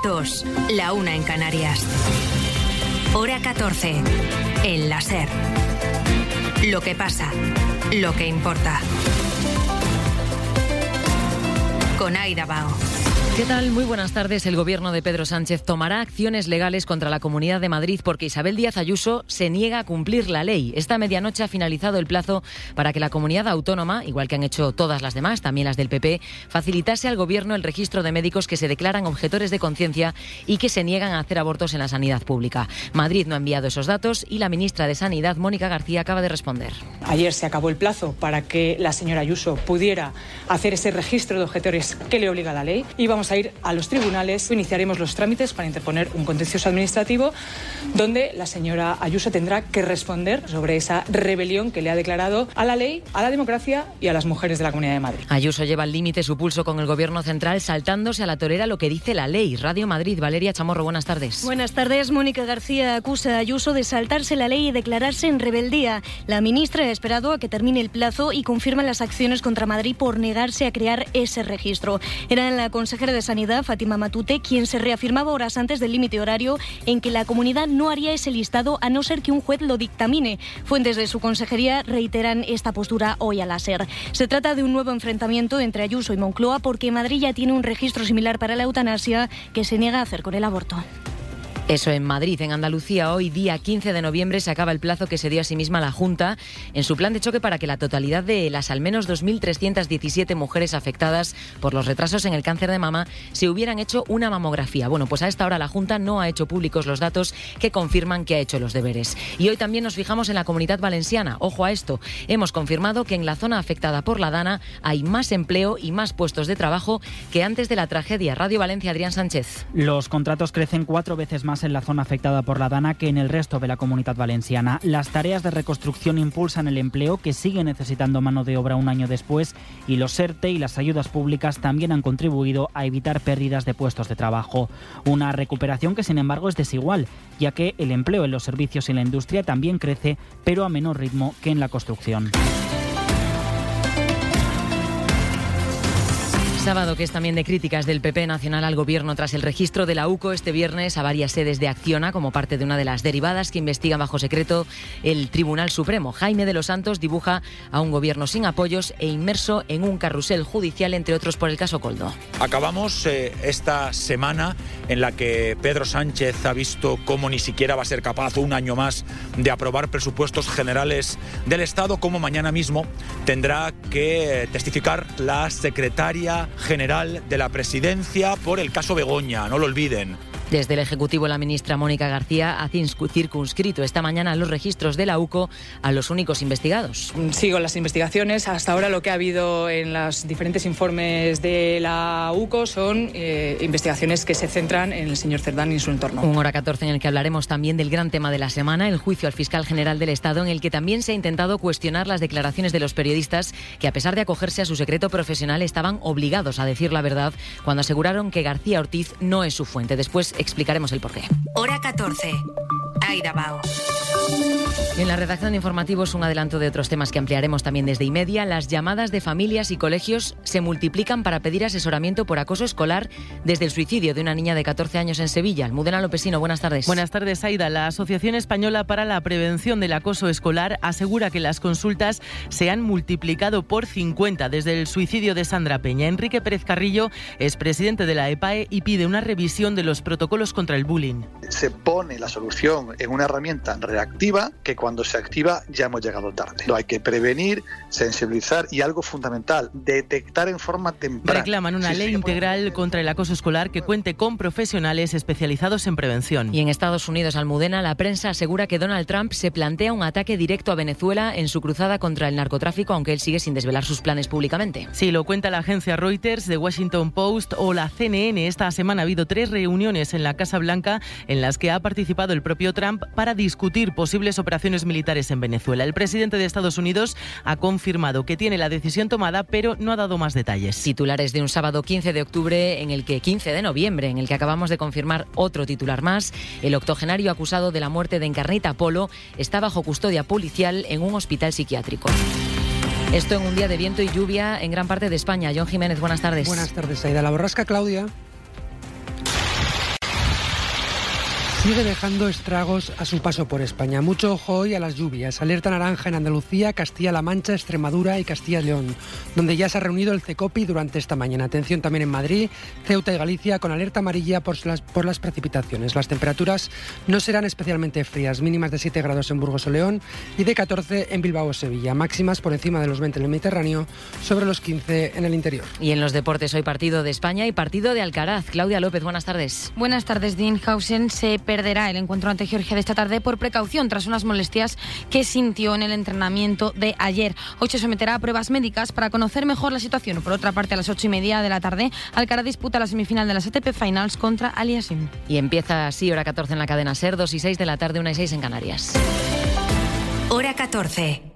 2, la 1 en Canarias. Hora 14, en la SER. Lo que pasa, lo que importa. Con Aida Bao. ¿Qué tal? Muy buenas tardes. El gobierno de Pedro Sánchez tomará acciones legales contra la Comunidad de Madrid porque Isabel Díaz Ayuso se niega a cumplir la ley. Esta medianoche ha finalizado el plazo para que la comunidad autónoma, igual que han hecho todas las demás, también las del PP, facilitase al gobierno el registro de médicos que se declaran objetores de conciencia y que se niegan a hacer abortos en la sanidad pública. Madrid no ha enviado esos datos y la ministra de Sanidad, Mónica García, acaba de responder. Ayer se acabó el plazo para que la señora Ayuso pudiera hacer ese registro de objetores que le obliga la ley y vamos a ir a los tribunales. Iniciaremos los trámites para interponer un contencioso administrativo donde la señora Ayuso tendrá que responder sobre esa rebelión que le ha declarado a la ley, a la democracia y a las mujeres de la Comunidad de Madrid. Ayuso lleva al límite su pulso con el gobierno central, saltándose a la torera lo que dice la ley. Radio Madrid, Valeria Chamorro, buenas tardes. Buenas tardes. Mónica García acusa a Ayuso de saltarse la ley y declararse en rebeldía. La ministra ha esperado a que termine el plazo y confirma las acciones contra Madrid por negarse a crear ese registro. Era la consejera de Sanidad, Fátima Matute, quien se reafirmaba horas antes del límite horario en que la comunidad no haría ese listado a no ser que un juez lo dictamine. Fuentes de su consejería reiteran esta postura hoy a la SER. Se trata de un nuevo enfrentamiento entre Ayuso y Moncloa porque Madrid ya tiene un registro similar para la eutanasia que se niega a hacer con el aborto. Eso en Madrid. En Andalucía, hoy, día 15 de noviembre, se acaba el plazo que se dio a sí misma la Junta en su plan de choque para que la totalidad de las al menos 2.317 mujeres afectadas por los retrasos en el cáncer de mama se hubieran hecho una mamografía. Bueno, pues a esta hora la Junta no ha hecho públicos los datos que confirman que ha hecho los deberes. Y hoy también nos fijamos en la Comunidad Valenciana. Ojo a esto, hemos confirmado que en la zona afectada por la Dana hay más empleo y más puestos de trabajo que antes de la tragedia. Radio Valencia, Adrián Sánchez. Los contratos crecen 4 veces más en la zona afectada por la Dana que en el resto de la Comunidad Valenciana. Las tareas de reconstrucción impulsan el empleo, que sigue necesitando mano de obra un año después, y los ERTE y las ayudas públicas también han contribuido a evitar pérdidas de puestos de trabajo. Una recuperación que, sin embargo, es desigual, ya que el empleo en los servicios y la industria también crece, pero a menor ritmo que en la construcción. Sábado que es también de críticas del PP nacional al gobierno tras el registro de la UCO este viernes a varias sedes de Acciona como parte de una de las derivadas que investiga bajo secreto el Tribunal Supremo. Jaime de los Santos dibuja a un gobierno sin apoyos e inmerso en un carrusel judicial, entre otros por el caso Koldo. Acabamos esta semana en la que Pedro Sánchez ha visto cómo ni siquiera va a ser capaz un año más de aprobar presupuestos generales del Estado, como mañana mismo tendrá que testificar la secretaria general de la Presidencia por el caso Begoña, no lo olviden. Desde el Ejecutivo, la ministra Mónica García ha circunscrito esta mañana los registros de la UCO a los únicos investigados. Sigo las investigaciones. Hasta ahora lo que ha habido en los diferentes informes de la UCO son investigaciones que se centran en el señor Cerdán y en su entorno. Un hora 14 en el que hablaremos también del gran tema de la semana, el juicio al fiscal general del Estado, en el que también se ha intentado cuestionar las declaraciones de los periodistas que, a pesar de acogerse a su secreto profesional, estaban obligados a decir la verdad cuando aseguraron que García Ortiz no es su fuente. Después explicaremos el porqué. Hora 14. Aida Bao. En la redacción de informativos, un adelanto de otros temas que ampliaremos también desde Imedia. Las llamadas de familias y colegios se multiplican para pedir asesoramiento por acoso escolar desde el suicidio de una niña de 14 años en Sevilla. Almudena Lopesino, buenas tardes. Buenas tardes, Aida. La Asociación Española para la Prevención del Acoso Escolar asegura que las consultas se han multiplicado por 50 desde el suicidio de Sandra Peña. Enrique Pérez Carrillo es presidente de la EPAE y pide una revisión de los protocolos contra el bullying. Se pone la solución en una herramienta reactiva que cuando se activa ya hemos llegado tarde. Hay que prevenir, sensibilizar y algo fundamental, detectar en forma temprana. Reclaman una ley integral contra el acoso escolar que cuente con profesionales especializados en prevención. Y en Estados Unidos, Almudena, la prensa asegura que Donald Trump se plantea un ataque directo a Venezuela en su cruzada contra el narcotráfico, aunque él sigue sin desvelar sus planes públicamente. Sí, lo cuenta la agencia Reuters, The Washington Post o la CNN. Esta semana ha habido 3 reuniones en la Casa Blanca en las que ha participado el propio Trump para discutir posibles operaciones militares en Venezuela. El presidente de Estados Unidos ha confirmado que tiene la decisión tomada, pero no ha dado más detalles. Titulares de un sábado 15 de octubre, 15 de noviembre, en el que acabamos de confirmar otro titular más. El octogenario acusado de la muerte de Encarnita Polo está bajo custodia policial en un hospital psiquiátrico. Esto en un día de viento y lluvia en gran parte de España. John Jiménez, buenas tardes. Buenas tardes, Aida. La borrasca Claudia Sigue dejando estragos a su paso por España. Mucho ojo hoy a las lluvias. Alerta naranja en Andalucía, Castilla-La Mancha, Extremadura y Castilla y León, donde ya se ha reunido el CECOPI durante esta mañana. Atención también en Madrid, Ceuta y Galicia, con alerta amarilla por las precipitaciones. Las temperaturas no serán especialmente frías, mínimas de 7 grados en Burgos o León y de 14 en Bilbao o Sevilla. Máximas por encima de los 20 en el Mediterráneo, sobre los 15 en el interior. Y en los deportes hoy partido de España y partido de Alcaraz. Claudia López, buenas tardes. Buenas tardes. Dinhausen se perderá el encuentro ante Georgia de esta tarde por precaución tras unas molestias que sintió en el entrenamiento de ayer. Hoy se someterá a pruebas médicas para conocer mejor la situación. Por otra parte, a las 8:30 de la tarde, Alcaraz disputa la semifinal de las ATP Finals contra Aliassime. Y empieza así, hora 14 en la cadena SER, 2 y 6 de la tarde, 1 y 6 en Canarias. Hora 14.